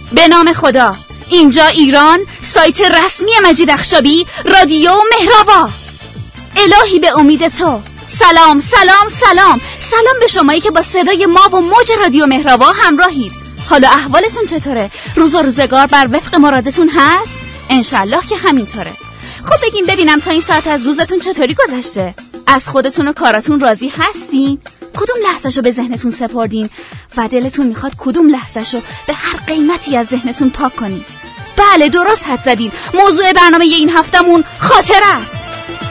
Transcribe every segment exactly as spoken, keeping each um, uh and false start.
به نام خدا، اینجا ایران، سایت رسمی مجید اخشابی، رادیو مهرآوا. الهی به امید تو. سلام سلام سلام سلام به شمایی که با صدای ما و موج رادیو مهرآوا همراهید. حالا احوالتون چطوره؟ روز و روزگار بر وفق مرادتون هست؟ انشالله که همینطوره. خب بگین ببینم تا این ساعت از روزتون چطوری گذشته؟ از خودتون و کاراتون راضی هستین؟ کدوم لحظه‌شو به ذهنتون سپردین و دلتون میخواد کدوم لحظه‌شو به هر قیمتی از ذهنتون پاک کنین؟ بله درست حد زدین. موضوع برنامه این هفتمون خاطره است.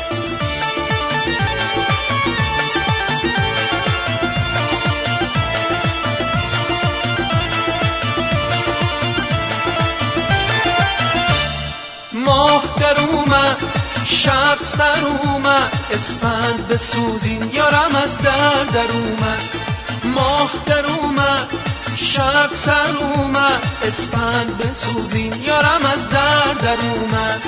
ماه در اومد، شب سر اومد، اسفند بسوزین یارم از در در اومد. ماه در اومد، شب سر اومد، اسفند بسوزین یارم از در در اومد.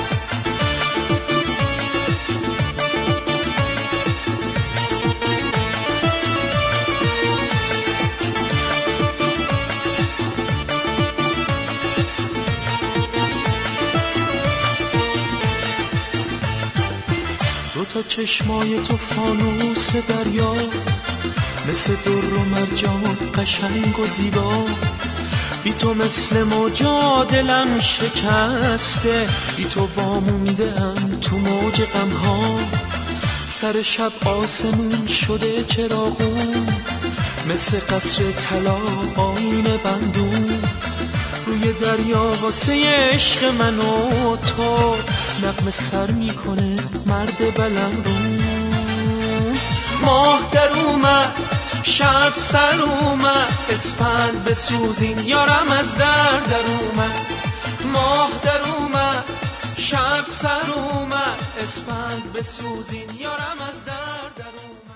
دو تا چشمای تو فانوس دریا، مثل در و مرجان قشنگ و زیبا. بی تو مثل موجا دلم شکسته، بی تو وامونده ام تو موج غمها. سر شب آسمون شده چراغون، مثل قصر طلا آینه بندون. روی دریا واسه عشق من و تو، نغمه سر میکنه مرد بلندون. ماه در اومد، شب سر اومد، اسفند بسوزین یارم از در در اومد. ماه در اومد، شب سر اومد، اسفند بسوزین یارم از در در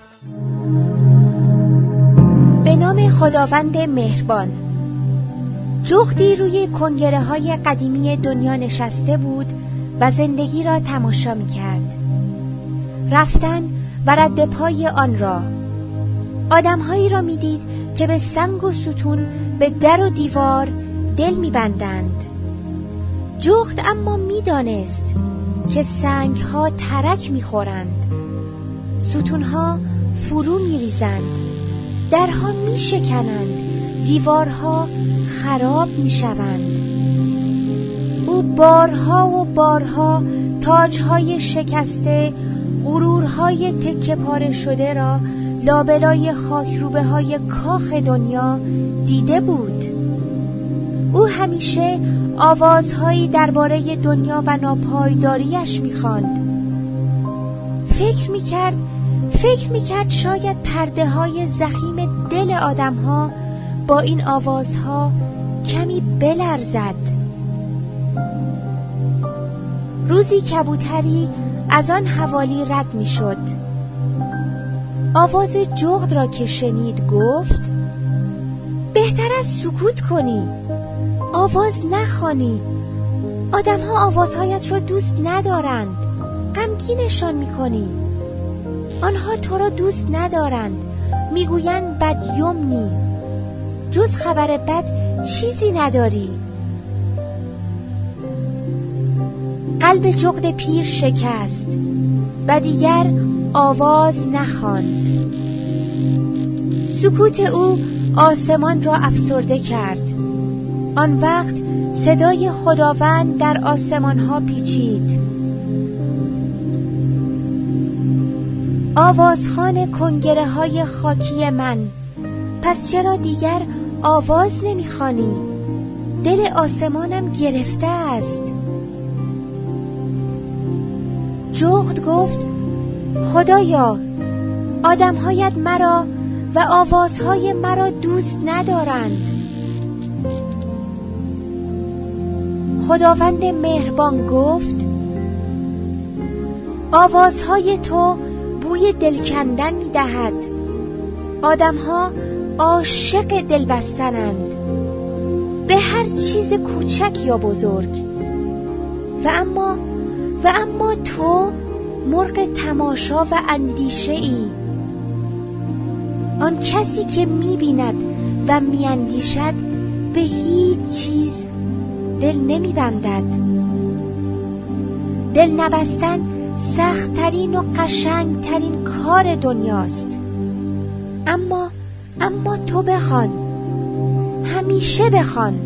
اومد. به نام خداوند مهربان. جغدی روی کنگره های قدیمی دنیا نشسته بود و زندگی را تماشا می کرد. رفتن و رد پای آن را. آدم‌هایی را می دید که به سنگ و ستون، به در و دیوار دل می بندند. جغد اما می دانست که سنگ‌ها ترک می خورند، ستون‌ها فرو می ریزند، درها می شکنند، دیوارها خراب می شوند. او بارها و بارها تاج‌های شکسته، غرورهای تکه پاره شده را لابلای خاکروبه‌های کاخ دنیا دیده بود. او همیشه آوازهایی درباره دنیا و ناپایداریش می‌خواند. فکر می‌کرد فکر می‌کرد شاید پرده‌های ضخیم دل آدم‌ها با این آوازها کمی بلرزد. روزی کبوتری از آن حوالی رد می شد. آواز جغد را که شنید گفت: بهتر از سکوت کنی، آواز نخوانی. آدم ها آوازهایت را دوست ندارند، غمگینشان می کنی. آنها تو را دوست ندارند، می گویند بدیمنی، جز خبر بد چیزی نداری. قلب جغد پیر شکست و دیگر آواز نخواند. سکوت او آسمان را افسرده کرد. آن وقت صدای خداوند در آسمان ها پیچید: آوازخوان کنگره های خاکی من، پس چرا دیگر آواز نمیخوانی؟ دل آسمانم گرفته است. جغد گفت: خدایا، آدمهایت مرا و آوازهای مرا دوست ندارند. خداوند مهربان گفت: آوازهای تو بوی دل کندن می دهد. آدمها عاشق دل بستنند به هر چیز کوچک یا بزرگ، و اما و اما تو مرغ تماشا و اندیشه ای. آن کسی که می بیند و می اندیشد به هیچ چیز دل نمی بندد. دل نبستن سخت ترین و قشنگ ترین کار دنیاست. اما اما تو بخوان، همیشه بخوان.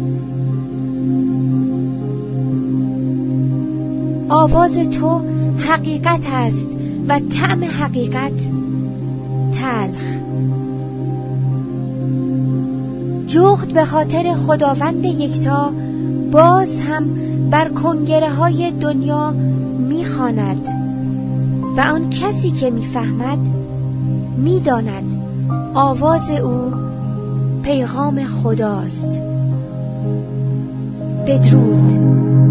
آواز تو حقیقت است و طعم حقیقت تلخ. جغد به خاطر خداوند یکتا باز هم بر کنگره های دنیا میخواند و آن کسی که میفهمد میداند آواز او پیغام خداست. بدرود.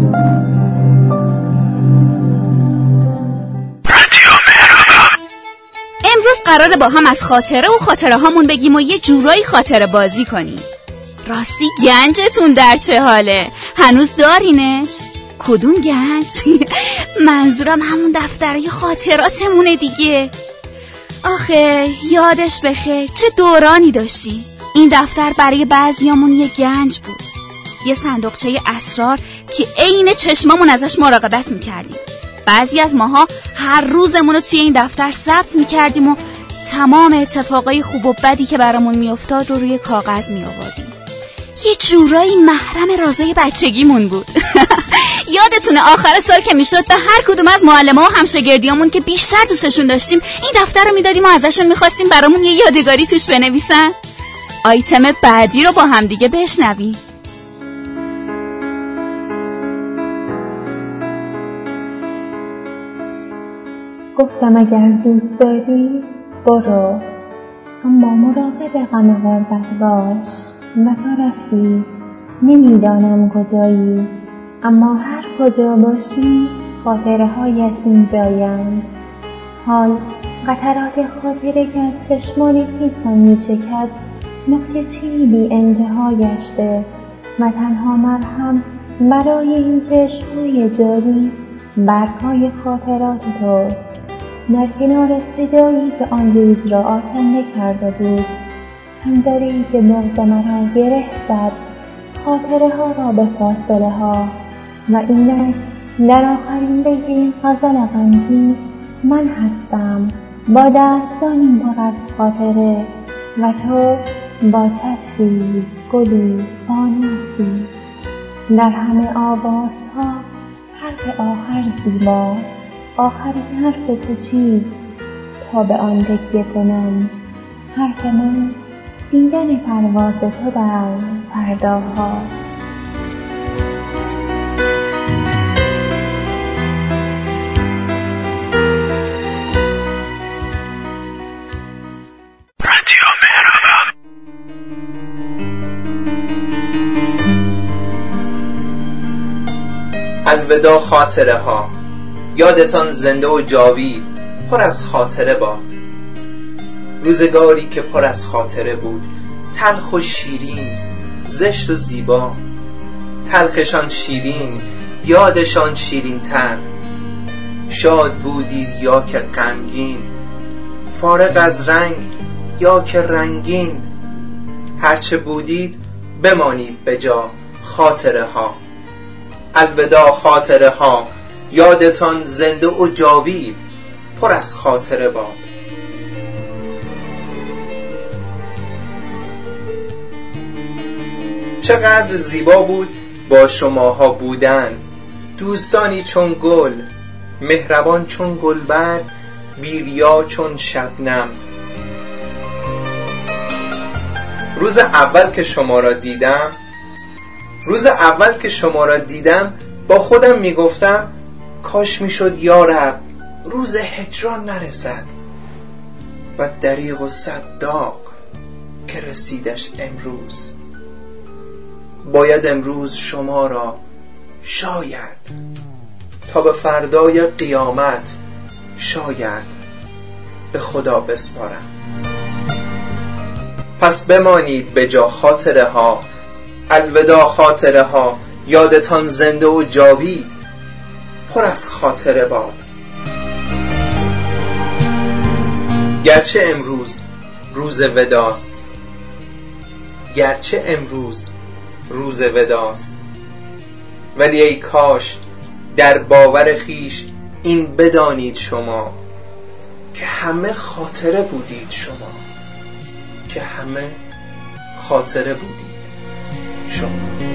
امروز قراره با هم از خاطره و خاطره هامون بگیم و یه جورایی خاطره بازی کنیم. راستی گنجتون در چه حاله؟ هنوز دارینش؟ کدوم گنج؟ منظورم همون دفترهای خاطراتمونه دیگه. آخه یادش بخیر چه دورانی داشتی. این دفتر برای بعضیامون یه گنج بود، یه صندوقچه اسرار که عین چشمامون ازش مراقبت میکردیم. بعضی از ماها هر روزمون رو توی این دفتر ثبت میکردیم و تمام اتفاقای خوب و بدی که برامون میافتاد رو روی کاغذ میآوردیم. یه جورایی محرم رازای بچگیمون بود. یادتونه آخر سال که میشد به هر کدوم از معلم‌ها و همشاگردیامون که بیشتر دوستشون داشتیم این دفتر رو میدادیم و ازشون میخواستیم برامون یه یادگاری توش بنویسن؟ آیتم بعدی رو با هم دیگه بشنویم. گفتم اگر دوست داری برو، اما مراقب غم غربت باش. و تو رفتی، نمیدانم کجایی، اما هر کجا باشی خاطره هایت اینجایند. حال قطرات خاطره که از چشمان خیسم میچکد نقطه چی بی انتها گشته و تنها مرهم برای این چشمهای جاری برگهای خاطرات توست. در کنار صدایی که آن روز را آکنده کرده بود، پنجره‌ای که بغض مرا گره زد خاطره ها را به فاصله ها. و اینک در آخرین بیت این غزل غمگین من هستم با دستانی پر از خاطره و تو با چتری گلی فانوسی. در همه آوازها حرف آخر زیباست، آخرین حرف تو چیست تا به آن تکیه کنم؟ حرف من دیدن پرواز تو در فرداها. الوداع خاطره ها، یادتان زنده و جاوید پر از خاطره باد. روزگاری که پر از خاطره بود، تلخ و شیرین، زشت و زیبا. تلخشان شیرین، یادشان شیرین تر. شاد بودید یا که غمگین، فارغ از رنگ یا که رنگین. هرچه بودید بمانید به جا خاطره ها. الوداع خاطره ها، یادتان زنده و جاوید پر از خاطره باد. چقدر زیبا بود با شماها بودن، دوستانی چون گل، مهربان چون گلبرگ، بیریا چون شبنم. روز اول که شما را دیدم روز اول که شما را دیدم با خودم میگفتم کاش میشد یا رب روز هجران نرسد. و دریغ و صداق که رسیدش امروز. باید امروز شما را شاید تا به فردای قیامت شاید به خدا بسپارم. پس بمانید به جا خاطره ها. الوداع خاطره ها، یادتان زنده و جاوید پر از خاطره باد. گرچه امروز روز وداست گرچه امروز روز وداست ولی ای کاش در باور خیش این بدانید شما که همه خاطره بودید شما که همه خاطره بودید شما.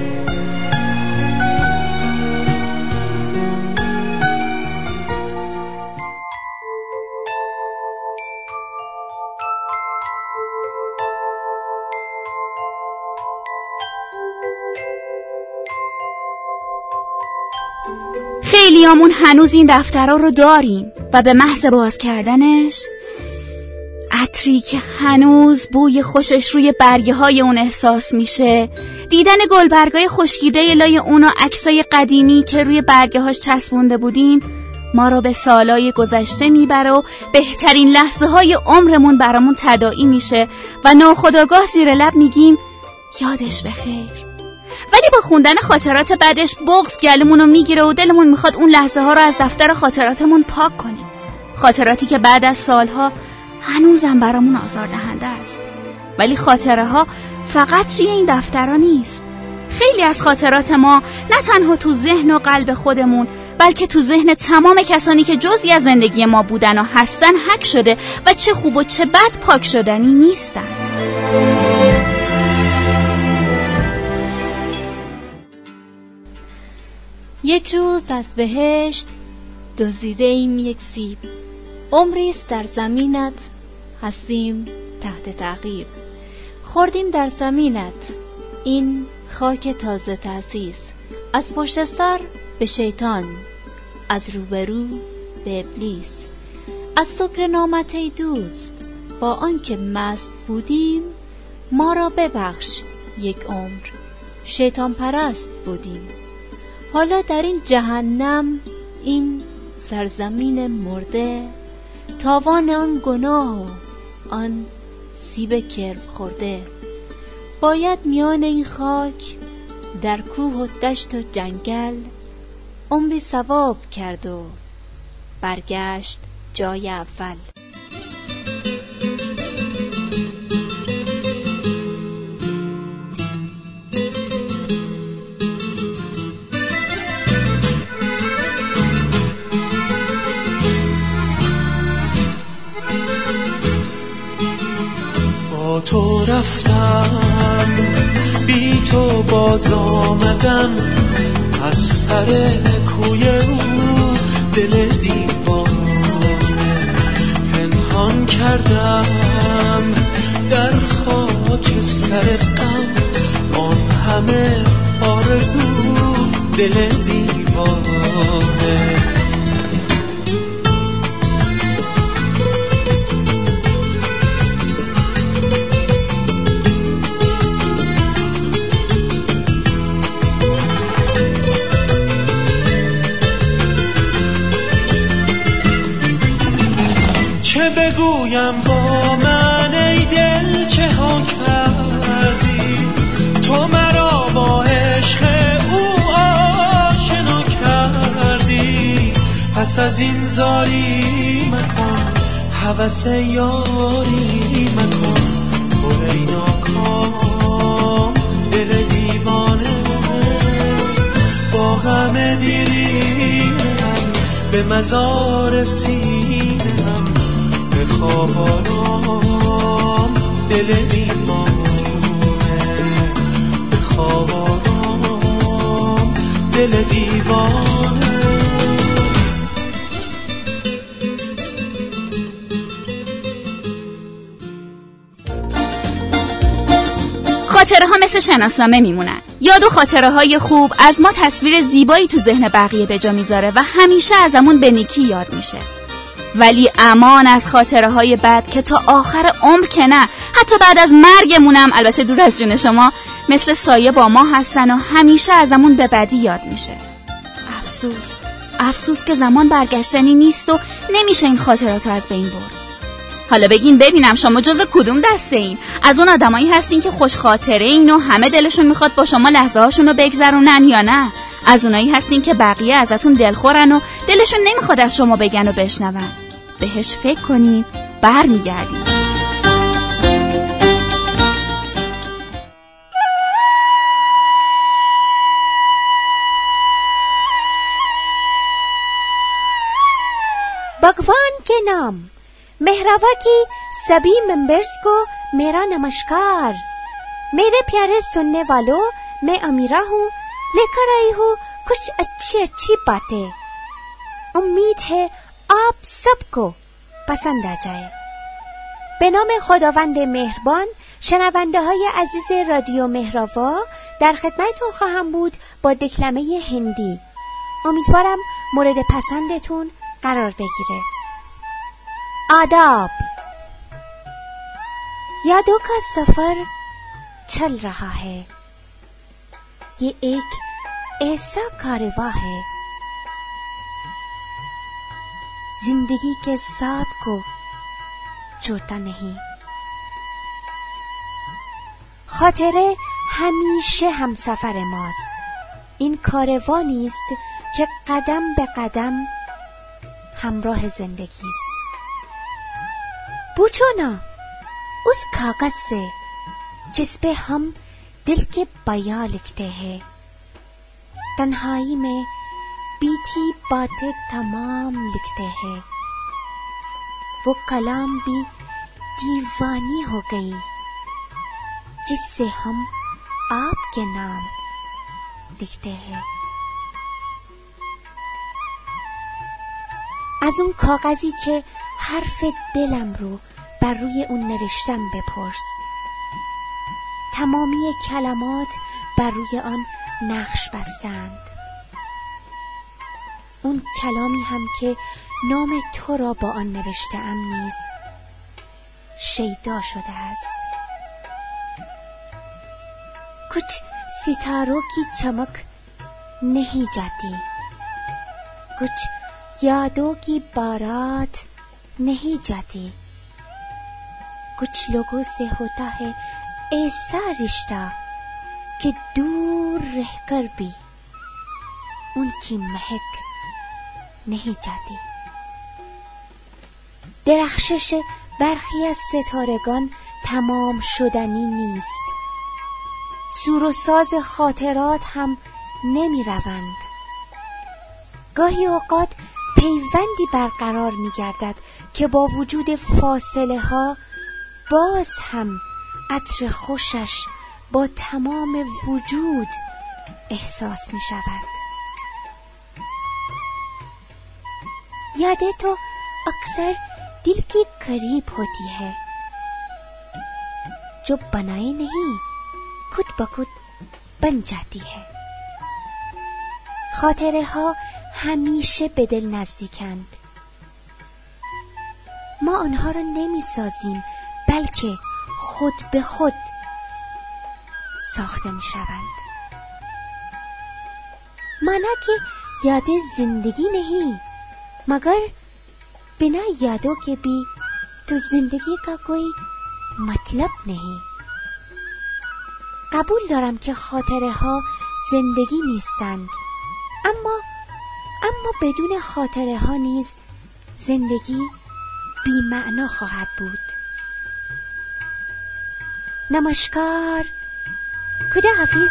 خیلیامون هنوز این دفترها رو داریم و به محض باز کردنش عطری که هنوز بوی خوشش روی برگه های اون احساس میشه، دیدن گلبرگای خشکیده لای اون و عکسای قدیمی که روی برگه هاش چسبونده بودیم ما رو به سالای گذشته میبره و بهترین لحظه های عمرمون برامون تداعی میشه و ناخودآگاه زیر لب میگیم یادش بخیر. ولی با خوندن خاطرات بعدش بغض گلمون رو میگیره و دلمون میخواد اون لحظه ها رو از دفتر خاطراتمون پاک کنیم. خاطراتی که بعد از سالها هنوزم برامون آزاردهنده است. ولی خاطره ها فقط توی این دفترها نیست. خیلی از خاطرات ما نه تنها تو ذهن و قلب خودمون بلکه تو ذهن تمام کسانی که جزئی از زندگی ما بودن و هستن حک شده و چه خوب و چه بد پاک شدنی نیستن. یک روز از بهشت دزدیده ایم یک سیب، عمریست در زمینت هستیم تحت تعقیب. خوردیم در زمینت این خاک تازه تأسیس، از پشت سر به شیطان، از روبرو به ابلیس. از سکر نامت ای دوست، با آنکه مست بودیم ما را ببخش یک عمر، شیطان پرست بودیم. حالا در این جهنم، این سرزمین مرده، تاوان آن گناه و آن سیب کرم خورده. باید میان این خاک در کوه و دشت و جنگل عمری ثواب کرد و برگشت جای اول. تو رفتم بی تو باز آمدم، از سر کوی او دل دیوانه پنهان کردم در خاک سر غم، آن همه آرزو دل دیوانه. چه بگویم با من ای دل چه ها کردی، تو مرا با عشق او آشنا کردی. پس از این زاری مکن، هوس یاری مکن، تو ای ناکام دل دیوانه. با غم دیرینم به مزار سینم، بخوابانم دل دیوانه، بخوابانم دل دیوانه. خاطره ها مثل شناسنامه میمونن. یاد و خاطره های خوب از ما تصویر زیبایی تو ذهن بقیه به جا میذاره و همیشه ازمون به نیکی یاد میشه. ولی امان از خاطره های بد که تا آخر عمر که نه، حتی بعد از مرگمونم، البته دور از جون شما، مثل سایه با ما هستن و همیشه ازمون به بدی یاد میشه. افسوس افسوس که زمان برگشتنی نیست و نمیشه این خاطرات رو از بین برد. حالا بگین ببینم شما جز کدوم دسته این؟ از اون آدمایی هستین که خوش خاطره این و همه دلشون میخواد با شما لحظه هاشون رو بگذرونن، یا نه از اونایی هستین که بقیه ازتون دلخورن و دلشون نمیخواد از شما بگن و بشنون؟ بهش فکر کنید، برمیگردید. भगवान के नाम मेहरावा की सभी मेंबर्स को मेरा नमस्कार। मेरे प्यारे सुनने वालों, मैं अमीरा हूँ, लेकर आई हूँ कुछ अच्छी अच्छी बातें। उम्मीद है आप सबको पसंद आ जाए। به نام خداوند مهربان، شنونده های عزیز رادیو مهروا، در خدمتتون خواهم بود با دکلمه هندی. امیدوارم مورد پسندتون قرار بگیره. आदाब। यादों का सफर चल रहा है। ये एक ऐसा कारवां है जिंदगी के साथ को छोड़ता नहीं। خاطره همیشه همسفر ماست. این کاروانی است که قدم به قدم همراه زندگی است. पूछो ना उस कागज से जिस पे हम दिल के बयां लिखते हैं, तन्हाई में बीती बातें तमाम लिखते हैं। वो कलाम भी दीवानी हो गई जिससे हम आपके नाम लिखते हैं। از اون کاغذی که حرف دلم رو بر روی اون نوشتم بپرس. تمامی کلمات بر روی آن نقش بستند. اون کلامی هم که نام تو را با آن نوشته‌ام نیز شیدا شده است. कुछ सितारों की चमक नहीं जाती, कुछ यादों की बारात नहीं जाती। कुछ लोगों से होता है ऐसा रिश्ता कि दूर रहकर भी उनकी महक नहीं जाती। درخشش برخی از ستارگان تمام شدنی نیست. سور و ساز خاطرات هم نمی روند. گاهی اوقات پیوندی برقرار می گردد که با وجود فاصله ها باز هم عطر خوشش با تمام وجود احساس می شود. यादें तो अक्सर दिल के करीब होती है, जो बनाए नहीं खुद ब खुद बन जाती है. خاطره ها همیشه به دل نزدیکند. ما آنها را نمی سازیم، بلکه خود به خود ساخته می شوند. माना कि यादें जिंदगी नहीं, मगर बिना यादों के भी तो जिंदगी का कोई मतलब नहीं. قبول دارم که خاطره ها زندگی نیستند، اما اما بدون خاطره ها نیز زندگی بی معنا خواهد بود. نمشکار. خدا حافظ.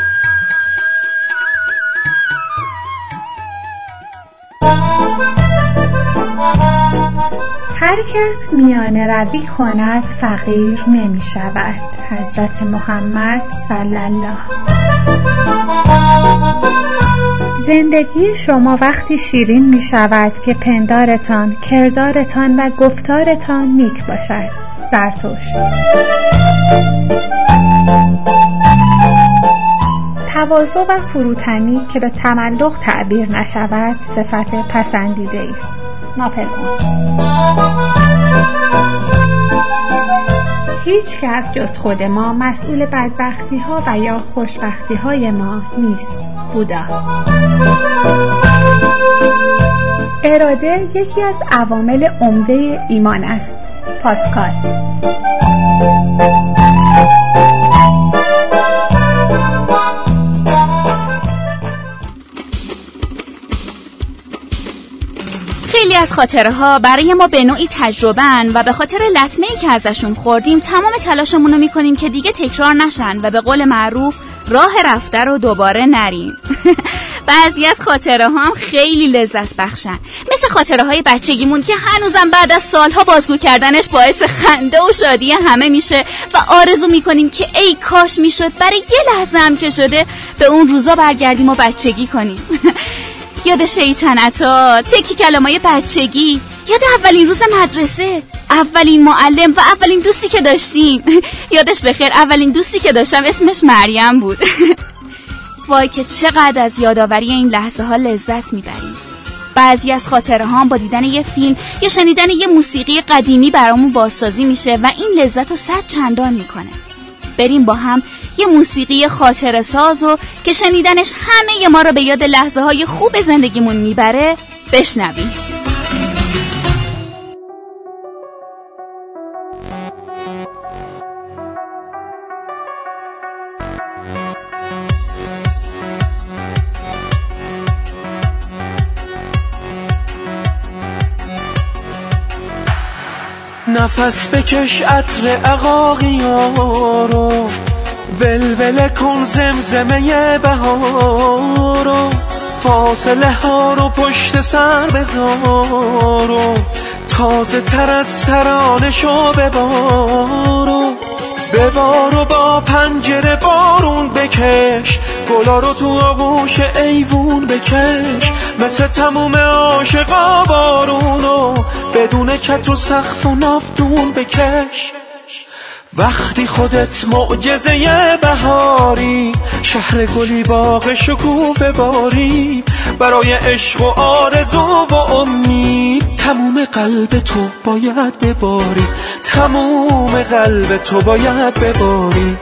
هر کس میانه روی کند فقیر نمی شود. حضرت محمد صلی الله. زندگی شما وقتی شیرین می شود که پندارتان، کردارتان و گفتارتان نیک باشد. زرتشت. تواضع و فروتنی که به تملق تعبیر نشود صفت پسندیده است. ناپلئون. هیچ کس جز خود ما مسئول بدبختی ها و یا خوشبختی های ما نیست. بودا. اراده یکی از عوامل عمده ایمان است. پاسکال. خیلی از خاطره ها برای ما به نوعی تجربه‌اند و به خاطر لطمه‌ای که ازشون خوردیم تمام تلاشمون رو میکنیم که دیگه تکرار نشن و به قول معروف راه رفته رو دوباره نریم. بعضی از خاطره ها هم خیلی لذت بخشن، مثل خاطره های بچگیمون که هنوزم بعد از سالها بازگو کردنش باعث خنده و شادی همه میشه و آرزو میکنیم که ای کاش میشد برای یه لحظه هم که شده به اون روزا برگردیم و بچگی کنیم. یاد شیطنتا، تکی کلمای بچگی، یاد اولین روز مدرسه، اولین معلم و اولین دوستی که داشتیم. یادش بخیر اولین دوستی که داشتم اسمش مریم بود. وای که چقدر از یادآوری این لحظه ها لذت میبریم. بعضی از خاطره ها با دیدن یه فیلم یا شنیدن یه موسیقی قدیمی برامون بازسازی میشه و این لذت رو صد چندان میکنه. بریم با هم یه موسیقی خاطره سازو که شنیدنش همه ما رو به یاد لحظه های خوب زندگیمون میبره بشنویم. نفس بکش عطر عقاقیارو، ولوله کن زمزمه بهارو، فاصله ها رو پشت سر بذارو، تازه تر از ترانشو ببارو، ببارو با پنجره بارون بکش، گلا رو تو آغوش ایوون بکش، مثل تموم عاشقا بارونو بدون چتر و سقف و نافتون بکش. وقتی خودت معجزه بهاری، شهر گلی باغ شکوفه باری، برای عشق و آرزو و امید تموم قلب تو باید بباری، تموم قلب تو باید بباری.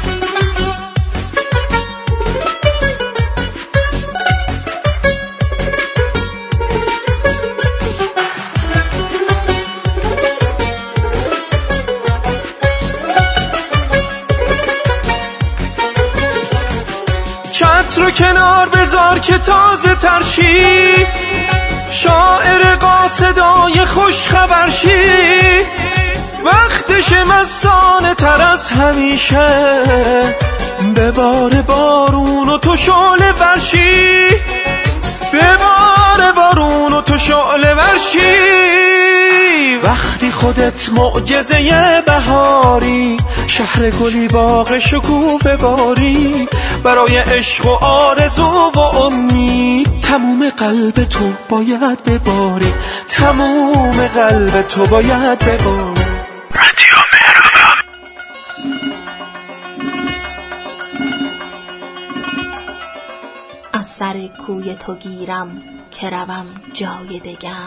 چتر کنار بذار که تازه ترشی، شاعر قاصدای خوش خبرشی، وقتش مستانه تر از همیشه، ببار بارون و تو شعله ورشی، ببار بارون و تو شعله ورشی. وقتی خودت معجزه بهاری، شهر گلی باغ شکوفه باری، برای عشق و آرزو و امید تموم قلب تو باید بباری، تموم قلب تو باید بباری. رادیو مهربان. از سر کوی تو گیرم که روم جای دگر،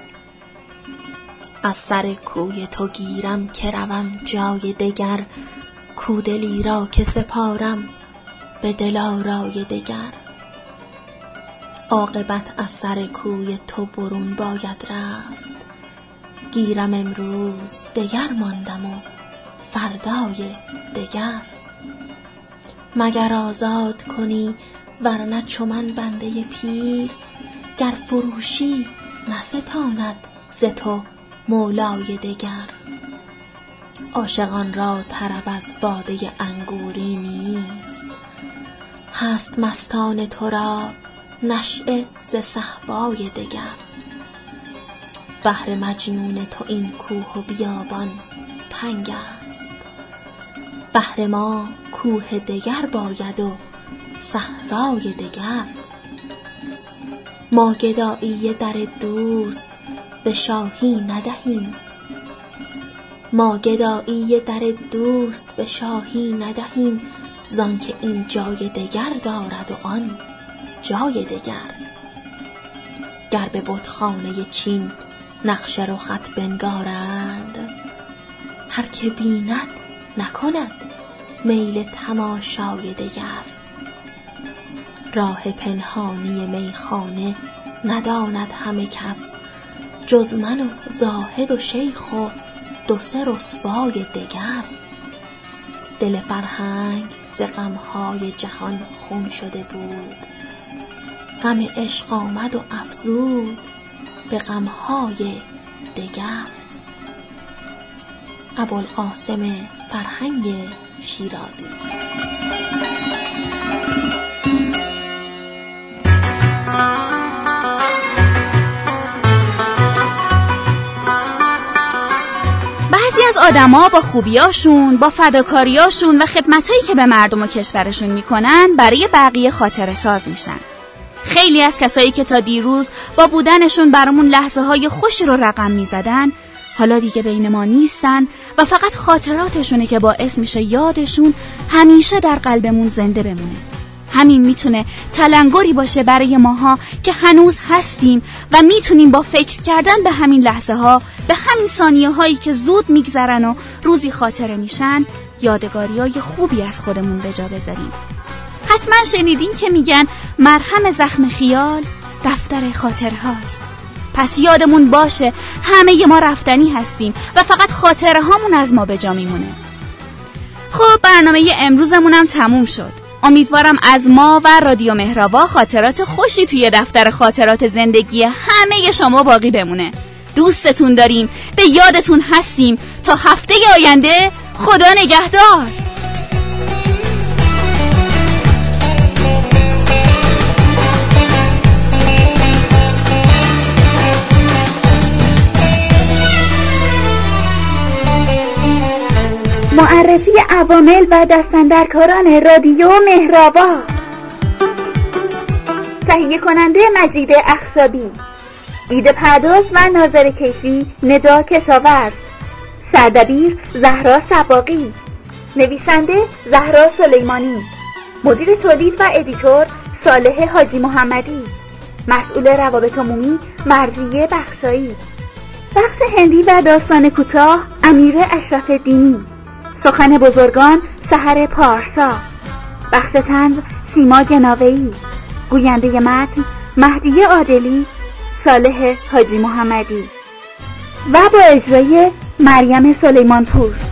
از سر کوی تو گیرم که روم جای دگر، کودلی را که سپارم به دلارای دگر. عاقبت از سر کوی تو برون باید رفت، گیرم امروز دگر ماندم و فردای دگر. مگر آزاد کنی ورنه چو من بنده پیر، گر فروشی نستاند ز تو مولای دگر. عاشقان را طرب از باده انگوری نیست، هست مستان تو را نشأه ز صهبای دگر. بهر مجنون تو این کوه و بیابان تنگ است، بهر ما کوه دگر باید و صحرای دگر. ما گدایی در دوست به شاهی ندهیم، ما گدایی در دوست به شاهی ندهیم، زان که این جای دگر دارد و آن جای دگر. گر به بتخانه چین نقش رخت بنگارند، هر که بیند نکند میل تماشای دگر. راه پنهانی میخانه نداند همه کس، جز من و زاهد و شیخ و دو سه رسوای دگر. دل فرهنگ ز غمهای جهان خون شده بود، غم عشق آمد و افزود به غمهای دگر. ابوالقاسم فرهنگ شیرازی. از آدما با خوبیاشون، با فداکاریاشون و خدمتایی که به مردم و کشورشون میکنن برای بقیه خاطره ساز میشن. خیلی از کسایی که تا دیروز با بودنشون برامون لحظه های خوشی رو رقم میزدن حالا دیگه بین ما نیستن و فقط خاطراتشونه که باعث میشه یادشون همیشه در قلبمون زنده بمونه. همین میتونه تلنگری باشه برای ماها که هنوز هستیم و میتونیم با فکر کردن به همین لحظه ها، به همین ثانیه هایی که زود میگذرن و روزی خاطره میشن، یادگاری های خوبی از خودمون به جا بذاریم. حتما شنیدین که میگن مرهم زخم خیال دفتر خاطره هاست. پس یادمون باشه همه ما رفتنی هستیم و فقط خاطره هامون از ما به جا میمونه. خب برنامه امروزمون هم تموم شد. امیدوارم از ما و رادیو مهرابا خاطرات خوشی توی دفتر خاطرات زندگی همه شما باقی بمونه. دوستتون داریم، به یادتون هستیم. تا هفته آینده، خدا نگهدار. معرفی عوامل و دستاندرکاران رادیو مهرابا. تهیه کننده مجید اخشابی، ایده پرداز و ناظر کیفی ندا کشاورز، سردبیر زهرا سباقی، نویسنده زهرا سلیمانی، مدیر تولید و ادیتور صالح حاجی محمدی، مسئول روابط عمومی مرضیه بخشایی، بخش هندی و داستان کوتاه امیر اشرف دینی، سخن بزرگان سحر پارسا، بخش طنز سیما جناوی، گوینده متن مهدی عادلی، صالح حاجی محمدی و با اجرای مریم سلیمان پور.